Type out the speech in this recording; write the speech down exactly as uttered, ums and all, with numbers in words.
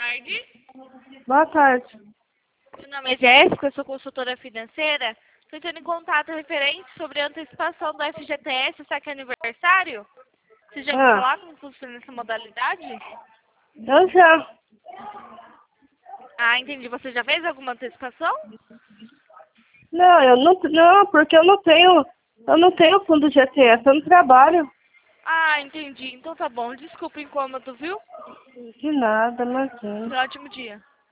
tarde. Boa tarde. Meu nome é Jéssica, eu sou consultora financeira. Estou entrando em contato referente sobre a antecipação do F G T S, saque aniversário. Você já ouviu Ah, falar como funciona essa modalidade? eu já. Ah, entendi. Você já fez alguma antecipação? Não, eu não, não, porque eu não tenho, eu não tenho fundo G T S, eu não trabalho. Ah, entendi. Então tá bom. Desculpa o incômodo, viu? De nada, imagina. Um ótimo dia.